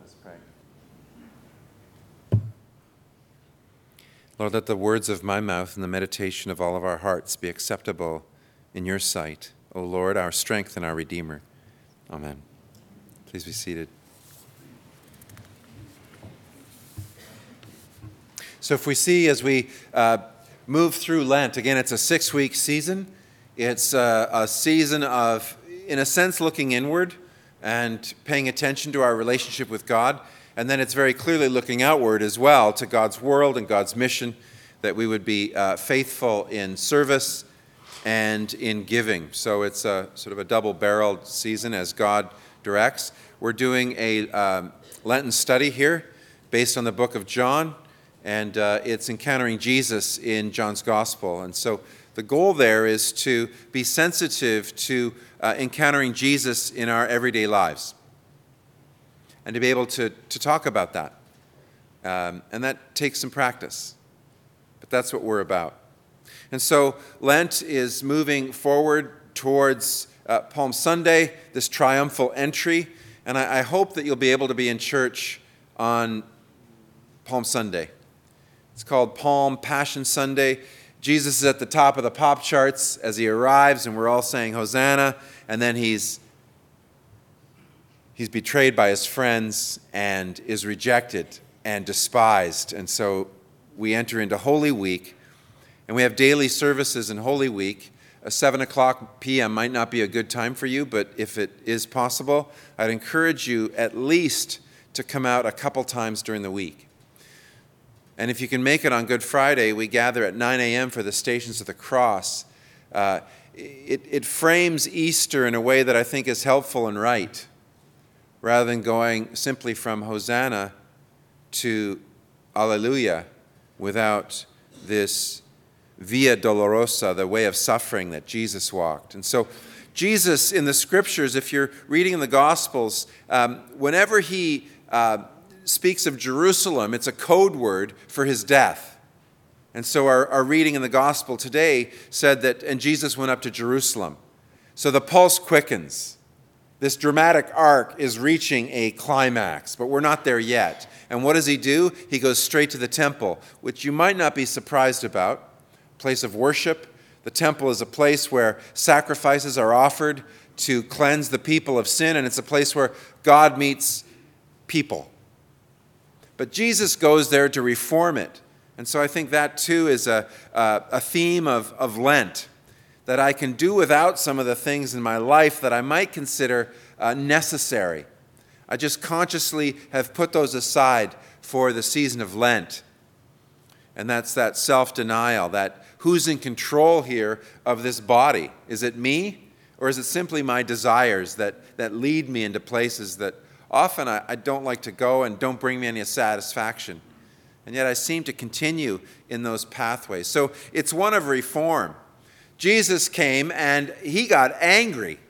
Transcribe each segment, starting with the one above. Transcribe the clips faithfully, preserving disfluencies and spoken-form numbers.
Let's pray. Lord, let the words of my mouth and the meditation of all of our hearts be acceptable in your sight, O Lord, our strength and our Redeemer. Amen. Please be seated. So if we see as we uh, move through Lent, again, it's a six-week season. It's a, a season of, in a sense, looking inward and paying attention to our relationship with God. And then it's very clearly looking outward as well to God's world and God's mission, that we would be uh, faithful in service and in giving. So it's a sort of a double-barreled season as God directs. We're doing a um, Lenten study here based on the book of John, and uh, it's encountering Jesus in John's Gospel. And so the goal there is to be sensitive to uh, encountering Jesus in our everyday lives, and to be able to, to talk about that. Um, and that takes some practice. But that's what we're about. And so Lent is moving forward towards uh, Palm Sunday, this triumphal entry. And I, I hope that you'll be able to be in church on Palm Sunday. It's called Palm Passion Sunday. Jesus is at the top of the pop charts as he arrives, and we're all saying Hosanna. And then he's He's betrayed by his friends and is rejected and despised. And so we enter into Holy Week, and we have daily services in Holy Week. A seven o'clock p.m. might not be a good time for you, but if it is possible, I'd encourage you at least to come out a couple times during the week. And if you can make it on Good Friday, we gather at nine a.m. for the Stations of the Cross. Uh, it, it frames Easter in a way that I think is helpful and right, rather than going simply from Hosanna to Alleluia without this Via Dolorosa, the way of suffering that Jesus walked. And so Jesus in the Scriptures, if you're reading in the Gospels, um, whenever he uh, speaks of Jerusalem, it's a code word for his death. And so our, our reading in the Gospel today said that, and Jesus went up to Jerusalem. So the pulse quickens. This dramatic arc is reaching a climax, but we're not there yet. And what does he do? He goes straight to the temple, which you might not be surprised about. Place of worship. The temple is a place where sacrifices are offered to cleanse the people of sin, and it's a place where God meets people. But Jesus goes there to reform it. And so I think that too is a, a, a theme of, of Lent, that I can do without some of the things in my life that I might consider uh, necessary. I just consciously have put those aside for the season of Lent. And that's that self-denial, that who's in control here of this body? Is it me, or is it simply my desires that, that lead me into places that often I, I don't like to go and don't bring me any satisfaction? And yet I seem to continue in those pathways. So it's one of reform. Jesus came and he got angry.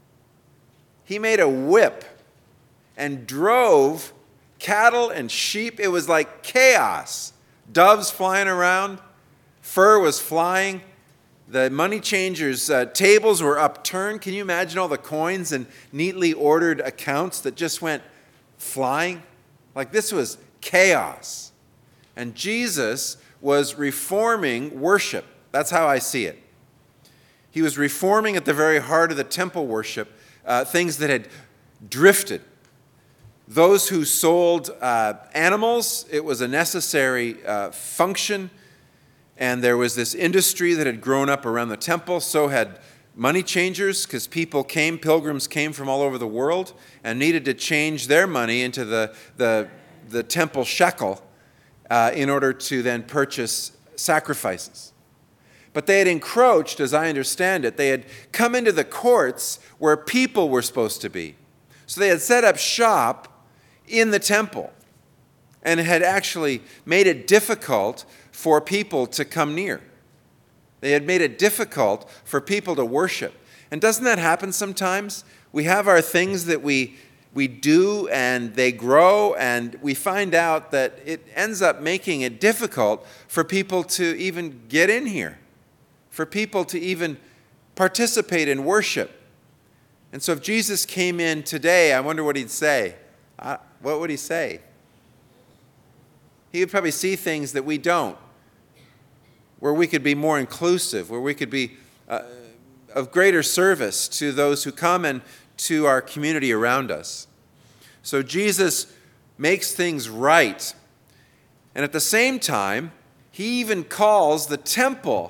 He made a whip and drove cattle and sheep. It was like chaos. Doves flying around. Fur was flying. The money changers' uh, tables were upturned. Can you imagine all the coins and neatly ordered accounts that just went flying? Like this was chaos. And Jesus was reforming worship. That's how I see it. He was reforming at the very heart of the temple worship uh, things that had drifted. Those who sold uh, animals, it was a necessary uh, function, and there was this industry that had grown up around the temple. So had money changers, because people came, pilgrims came from all over the world and needed to change their money into the, the, the temple shekel uh, in order to then purchase sacrifices. But they had encroached, as I understand it. They had come into the courts where people were supposed to be. So they had set up shop in the temple and had actually made it difficult for people to come near. They had made it difficult for people to worship. And doesn't that happen sometimes? We have our things that we we do and they grow, and we find out that it ends up making it difficult for people to even get in here, for people to even participate in worship. And so if Jesus came in today, I wonder what he'd say. I, what would he say? He would probably see things that we don't, where we could be more inclusive, where we could be uh, of greater service to those who come and to our community around us. So Jesus makes things right. And at the same time, he even calls the temple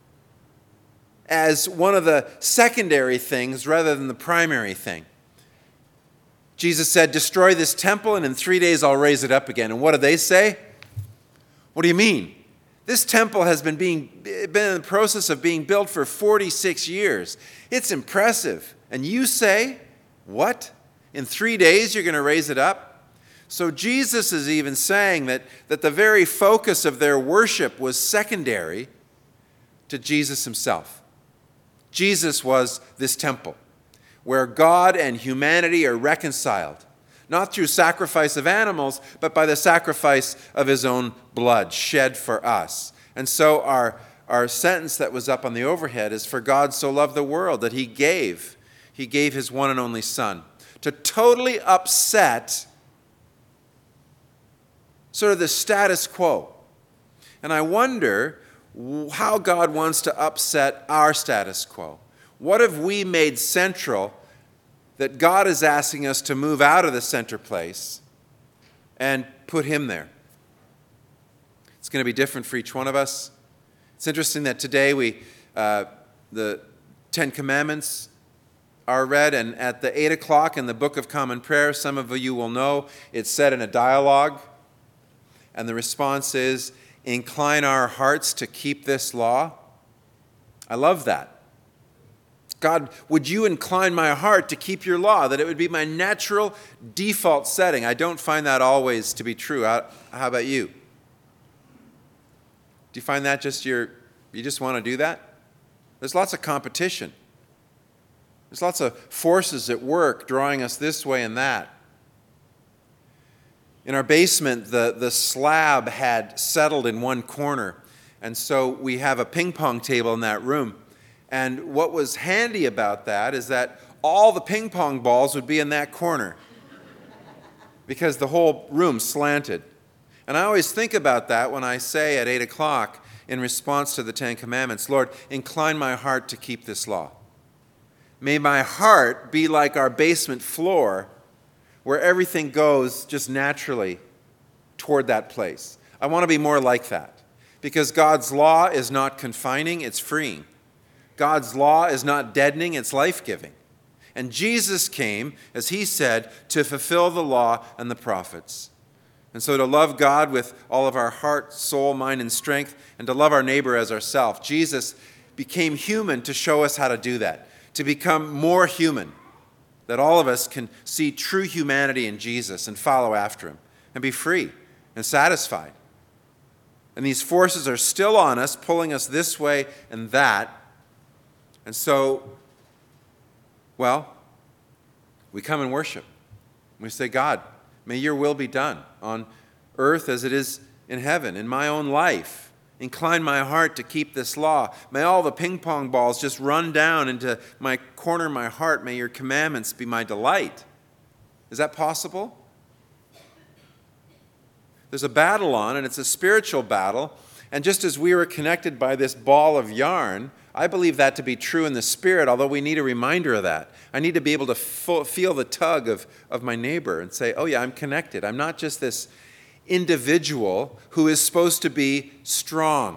as one of the secondary things rather than the primary thing. Jesus said, destroy this temple and in three days I'll raise it up again. And what do they say? What do you mean? This temple has been being been in the process of being built for forty-six years. It's impressive. And you say, what? In three days you're going to raise it up? So Jesus is even saying that, that the very focus of their worship was secondary to Jesus himself. Jesus was this temple where God and humanity are reconciled, not through sacrifice of animals, but by the sacrifice of his own blood shed for us. And so our, our sentence that was up on the overhead is, for God so loved the world that he gave, he gave his one and only Son, to totally upset sort of the status quo. And I wonder how God wants to upset our status quo. What have we made central that God is asking us to move out of the center place and put him there? It's going to be different for each one of us. It's interesting that today we, uh, the Ten Commandments are read, and at the eight o'clock in the Book of Common Prayer, some of you will know, it's said in a dialogue, and the response is, incline our hearts to keep this law. I love that. God, would you incline my heart to keep your law, that it would be my natural default setting? I don't find that always to be true. How, how about you? Do you find that just your, you just want to do that? There's lots of competition. There's lots of forces at work drawing us this way and that. In our basement, the, the slab had settled in one corner, and so we have a ping pong table in that room. And what was handy about that is that all the ping pong balls would be in that corner because the whole room slanted. And I always think about that when I say at eight o'clock in response to the Ten Commandments, Lord, incline my heart to keep this law. May my heart be like our basement floor where everything goes just naturally toward that place. I want to be more like that because God's law is not confining, it's freeing. God's law is not deadening, it's life-giving. And Jesus came, as he said, to fulfill the law and the prophets. And so to love God with all of our heart, soul, mind, and strength, and to love our neighbor as ourselves, Jesus became human to show us how to do that, to become more human, that all of us can see true humanity in Jesus and follow after him and be free and satisfied. And these forces are still on us, pulling us this way and that. And so, well, we come and worship. We say, God, may your will be done on earth as it is in heaven, in my own life. Incline my heart to keep this law. May all the ping pong balls just run down into my corner of my heart. May your commandments be my delight. Is that possible? There's a battle on, and it's a spiritual battle. And just as we were connected by this ball of yarn, I believe that to be true in the spirit, although we need a reminder of that. I need to be able to f- feel the tug of, of my neighbor and say, oh yeah, I'm connected. I'm not just this individual who is supposed to be strong.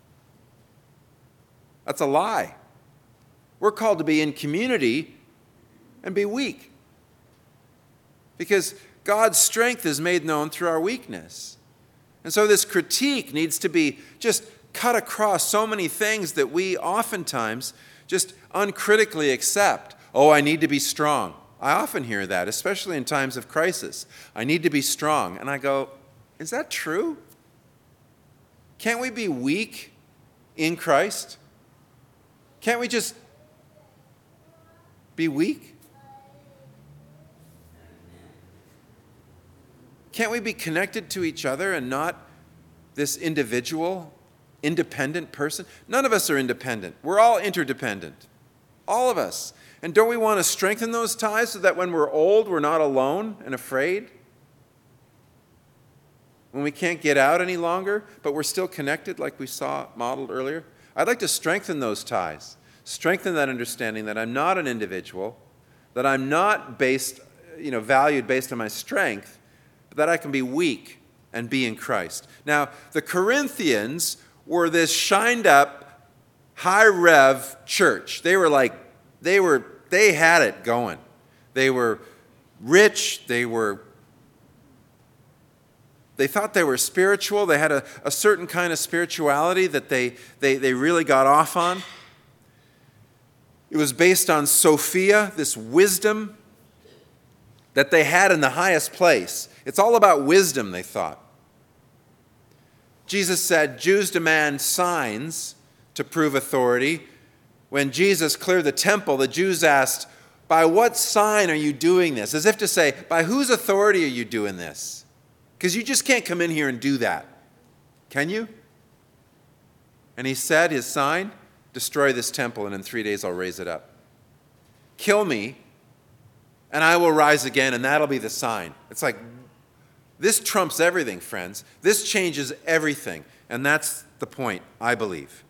That's a lie. We're called to be in community and be weak. Because God's strength is made known through our weakness. And so this critique needs to be just cut across so many things that we oftentimes just uncritically accept. Oh, I need to be strong. I often hear that, especially in times of crisis. I need to be strong. And I go, is that true? Can't we be weak in Christ? Can't we just be weak? Can't we be connected to each other and not this individual, independent person? None of us are independent. We're all interdependent. All of us. And don't we want to strengthen those ties so that when we're old, we're not alone and afraid? When we can't get out any longer, but we're still connected like we saw modeled earlier? I'd like to strengthen those ties. Strengthen that understanding that I'm not an individual, that I'm not based, you know, valued based on my strength, but that I can be weak and be in Christ. Now, the Corinthians were this shined up, high rev church. They were like, they were, they had it going. They were rich, they were, they thought they were spiritual. They had a, a certain kind of spirituality that they, they, they really got off on. It was based on Sophia, this wisdom that they had in the highest place. It's all about wisdom, they thought. Jesus said Jews demand signs to prove authority. When Jesus cleared the temple, the Jews asked, by what sign are you doing this? As if to say, by whose authority are you doing this? Because you just can't come in here and do that. Can you? And he said, his sign, destroy this temple, and in three days I'll raise it up. Kill me, and I will rise again, and that'll be the sign. It's like, this trumps everything, friends. This changes everything. And that's the point, I believe.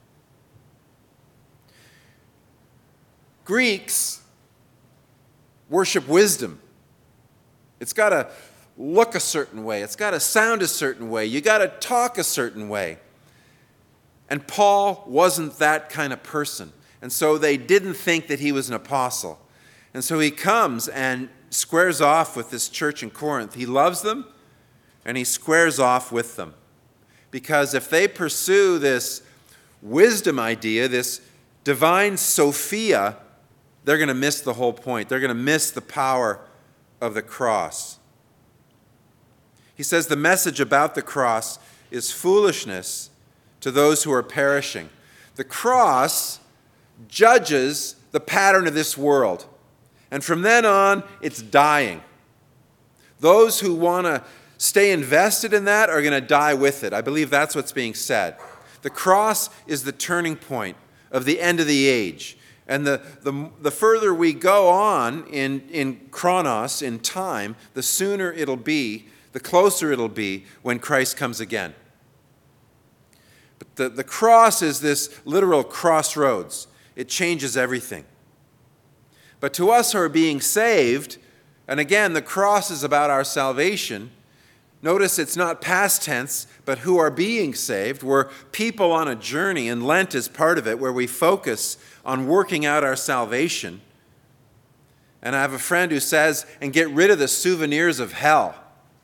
Greeks worship wisdom. It's got to look a certain way. It's got to sound a certain way. You got to talk a certain way. And Paul wasn't that kind of person. And so they didn't think that he was an apostle. And so he comes and squares off with this church in Corinth. He loves them, and he squares off with them. Because if they pursue this wisdom idea, this divine Sophia, they're going to miss the whole point. They're going to miss the power of the cross. He says the message about the cross is foolishness to those who are perishing. The cross judges the pattern of this world. And from then on, it's dying. Those who want to stay invested in that are going to die with it. I believe that's what's being said. The cross is the turning point of the end of the age. And the, the, the further we go on in, in chronos, in time, the sooner it'll be, the closer it'll be when Christ comes again. But the, the cross is this literal crossroads. It changes everything. But to us who are being saved, and again, the cross is about our salvation. Notice it's not past tense, but who are being saved. We're people on a journey, and Lent is part of it, where we focus on working out our salvation. And I have a friend who says, and get rid of the souvenirs of hell.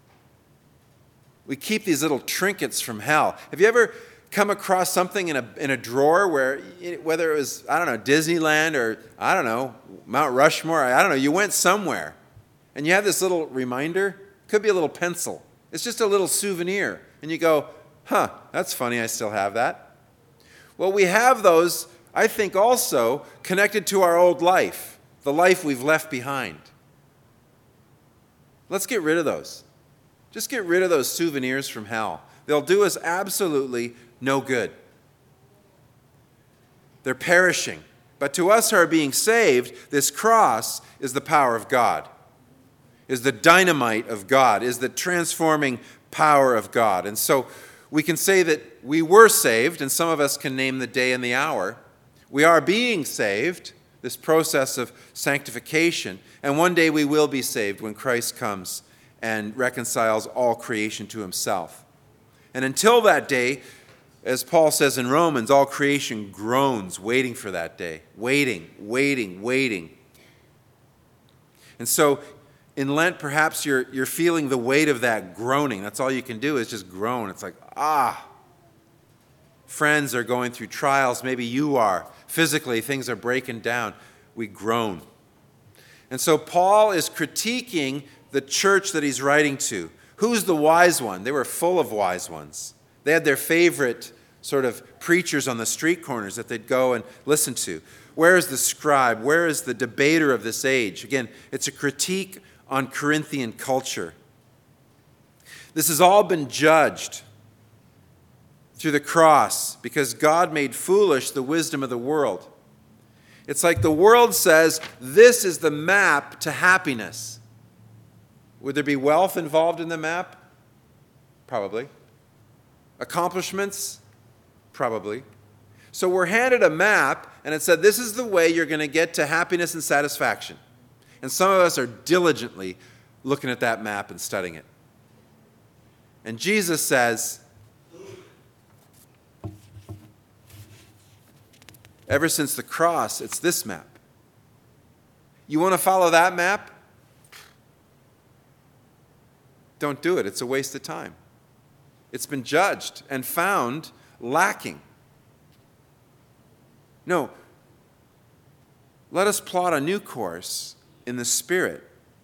We keep these little trinkets from hell. Have you ever come across something in a in a drawer where, whether it was, I don't know, Disneyland or, I don't know, Mount Rushmore, I don't know, you went somewhere, and you have this little reminder? Could be a little pencil. It's just a little souvenir. And you go, huh, that's funny, I still have that. Well, we have those, I think, also connected to our old life, the life we've left behind. Let's get rid of those. Just get rid of those souvenirs from hell. They'll do us absolutely no good. They're perishing. But to us who are being saved, this cross is the power of God, is the dynamite of God, is the transforming power of God. And so we can say that we were saved, and some of us can name the day and the hour. We are being saved, this process of sanctification, and one day we will be saved when Christ comes and reconciles all creation to himself. And until that day, as Paul says in Romans, all creation groans, waiting for that day. Waiting, waiting, waiting. And so in Lent, perhaps you're, you're feeling the weight of that groaning. That's all you can do is just groan. It's like, ah. Friends are going through trials. Maybe you are. Physically, things are breaking down. We groan. And so Paul is critiquing the church that he's writing to. Who's the wise one? They were full of wise ones. They had their favorite sort of preachers on the street corners that they'd go and listen to. Where is the scribe? Where is the debater of this age? Again, it's a critique on Corinthian culture. This has all been judged through the cross because God made foolish the wisdom of the world. It's like the world says, this is the map to happiness. Would there be wealth involved in the map? Probably. Accomplishments? Probably. So we're handed a map, and it said, this is the way you're going to get to happiness and satisfaction. And some of us are diligently looking at that map and studying it. And Jesus says, ever since the cross, it's this map. You want to follow that map? Don't do it. It's a waste of time. It's been judged and found lacking. No. Let us plot a new course in the Spirit.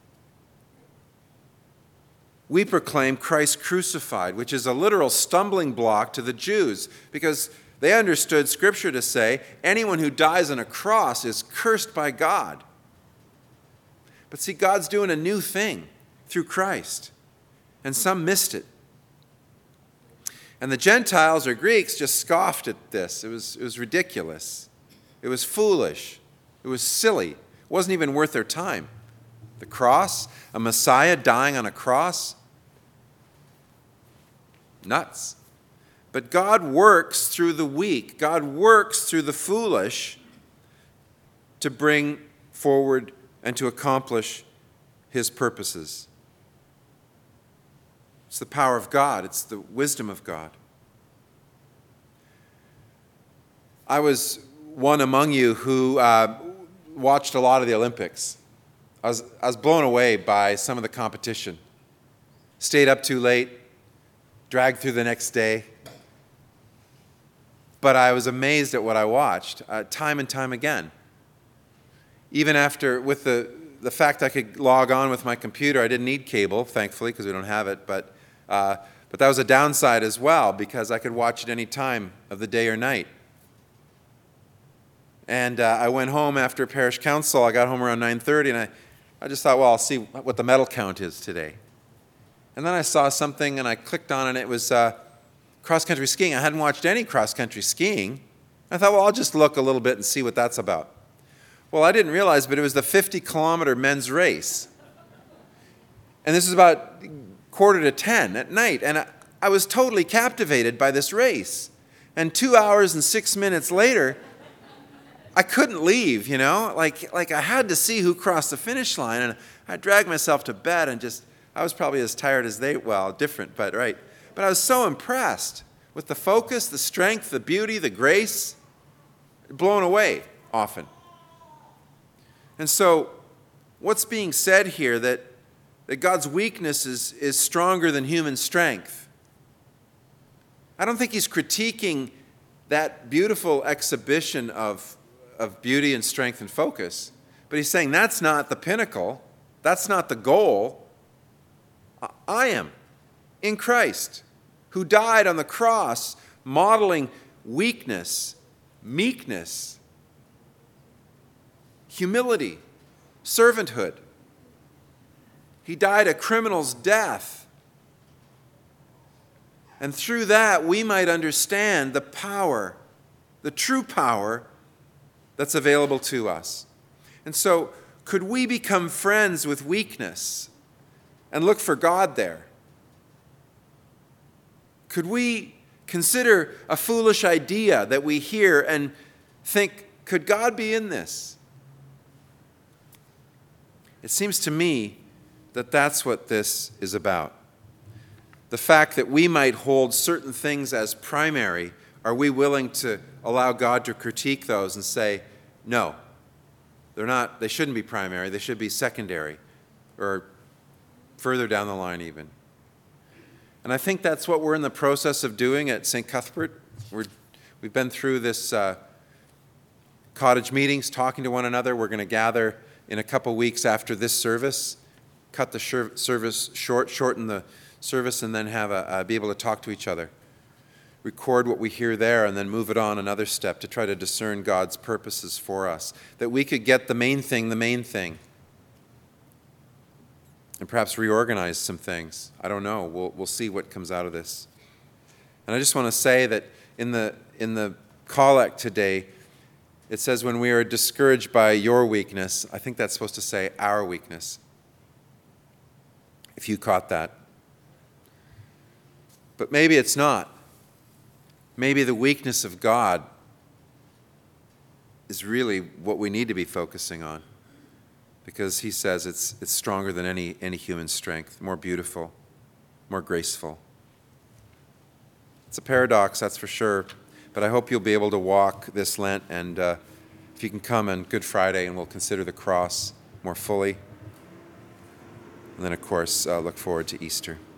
We proclaim Christ crucified, which is a literal stumbling block to the Jews, because they understood Scripture to say anyone who dies on a cross is cursed by God. But see, God's doing a new thing through Christ, and some missed it. And the Gentiles or Greeks just scoffed at this. It was, it was ridiculous. It was foolish. It was silly. It wasn't even worth their time. The cross, a Messiah dying on a cross, nuts. But God works through the weak. God works through the foolish to bring forward and to accomplish his purposes. It's the power of God. It's the wisdom of God. I was one among you who uh, watched a lot of the Olympics. I was, I was blown away by some of the competition. Stayed up too late, dragged through the next day. But I was amazed at what I watched, uh, time and time again. Even after, with the, the fact I could log on with my computer, I didn't need cable, thankfully, because we don't have it, but Uh, but that was a downside as well, because I could watch it any time of the day or night. And uh, I went home after parish council. I got home around nine thirty, and I, I just thought, well, I'll see what the medal count is today. And then I saw something, and I clicked on it, and it was uh, cross-country skiing. I hadn't watched any cross-country skiing. I thought, well, I'll just look a little bit and see what that's about. Well, I didn't realize, but it was the fifty-kilometer men's race. And this is about quarter to ten at night, and I, I was totally captivated by this race. And two hours and six minutes later, I couldn't leave, you know, like like I had to see who crossed the finish line, and I dragged myself to bed and just, I was probably as tired as they, well, different, but right. But I was so impressed with the focus, the strength, the beauty, the grace, blown away often. And so, what's being said here that that God's weakness is, is stronger than human strength? I don't think he's critiquing that beautiful exhibition of, of beauty and strength and focus, but he's saying that's not the pinnacle, that's not the goal. I am in Christ, who died on the cross, modeling weakness, meekness, humility, servanthood. He died a criminal's death. And through that, we might understand the power, the true power that's available to us. And so, could we become friends with weakness and look for God there? Could we consider a foolish idea that we hear and think, could God be in this? It seems to me that that's what this is about. The fact that we might hold certain things as primary, are we willing to allow God to critique those and say, no, they're not, they shouldn't be primary, they should be secondary, or further down the line even. And I think that's what we're in the process of doing at Saint Cuthbert. We're, we've been through this uh, cottage meetings, talking to one another. We're going to gather in a couple weeks after this service, cut the service short, shorten the service, and then have a, uh, be able to talk to each other. Record what we hear there, and then move it on another step to try to discern God's purposes for us. That we could get the main thing, the main thing. And perhaps reorganize some things. I don't know. We'll, we'll see what comes out of this. And I just want to say that in the, in the collect today, It says, when we are discouraged by your weakness, I think that's supposed to say our weakness, if you caught that. But maybe it's not. Maybe the weakness of God is really what we need to be focusing on, because he says it's, it's stronger than any, any human strength, more beautiful, more graceful. It's a paradox, that's for sure, but I hope you'll be able to walk this Lent, and uh, if you can come on Good Friday, and we'll consider the cross more fully, and then, of course, uh, look forward to Easter.